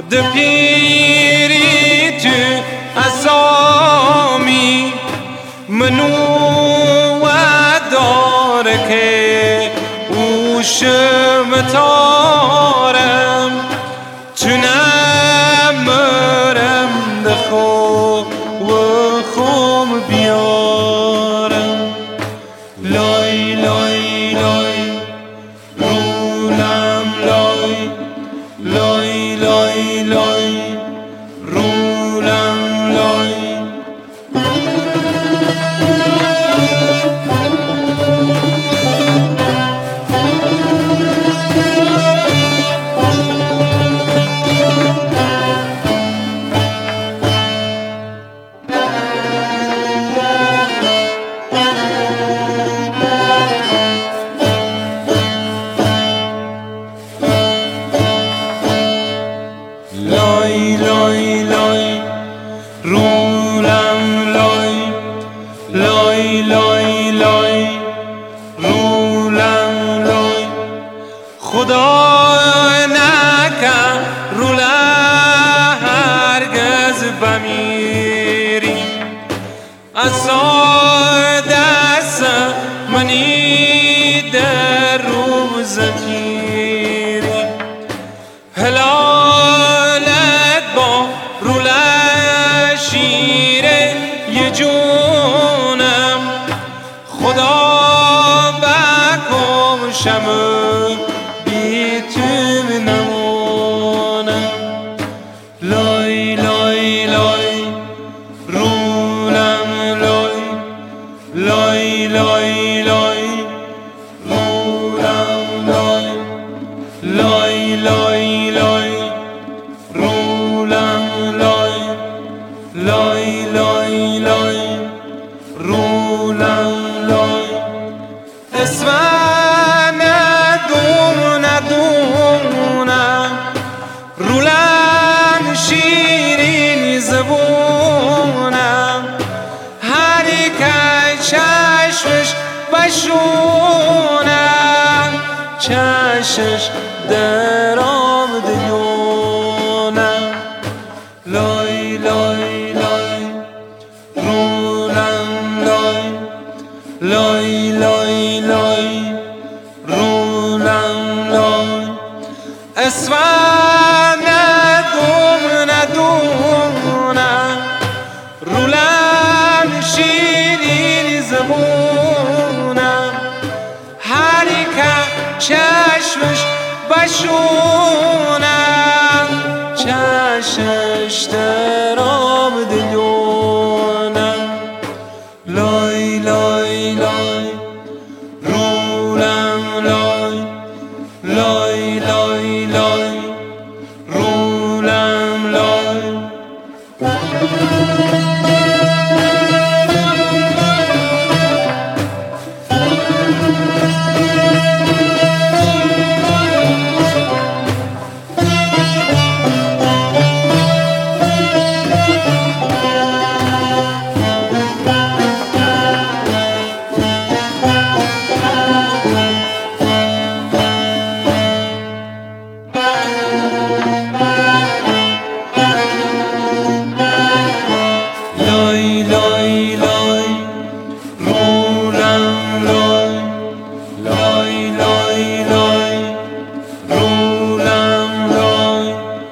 دپیری تو اسامی منو و داره که اوشم تارم تو نمرم دخو و خوم بیارم لای لای لای رولم لای لای لای لای رولم لای لای لای لای رولم لای لای لای لای رولم لای خدا نکن روله هرگز بمیری اصلا دست منی در روز گیری هلالت با روله شیره یه جونم خدا بکشم بی تو نمونم لای لای لای رولم لای لای لای لای رولم لای لای لای لای رولم لای لای لای لای رولم لای اسم ندونم رولم شیرین زبونم هری که چشمش بشونم چشمش درام دیونم لای لای لای رولم لای لای لای لای رولم لای اسم ندونم رولم شیرین زبونم هری که چشمش بشونم چشمش درام دیونم لای لای لای رولم لای لای لای لای رولم لای لای لای لای رولم لای لای لای لای رولم لای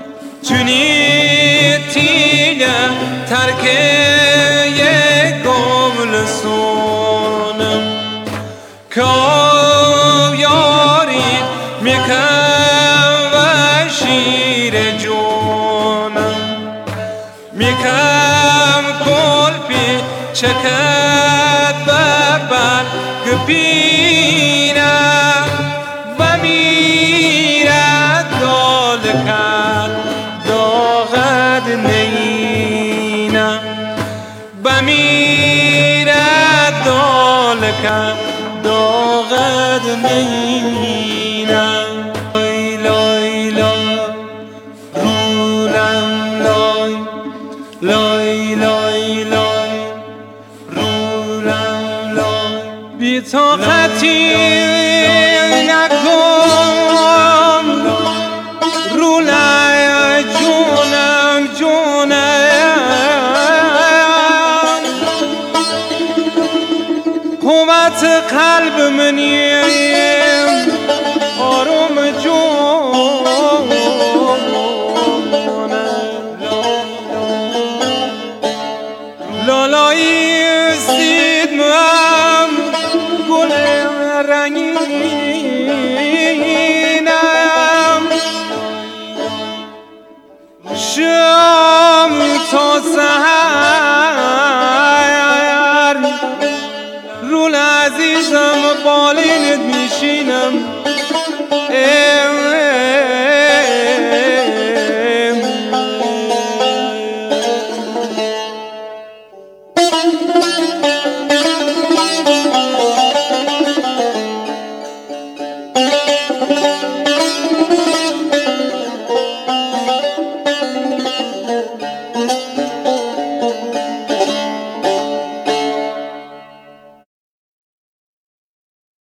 چونی تیله ترکه گملسونم که یاری میکن و شیر جونم میکم کلپی چکت ببر گپینم بمیرد دال کن داغد نینم بمیرد دال کن داغد نینم لای لای لای رولم لای لای لای لای رولم لای بی طاقتی نکن رولای جون قوت قلب منیم آروم جونه لالایی سیدمم گل رنگینم شام تا سحر رول عزیزم بالینت میشینم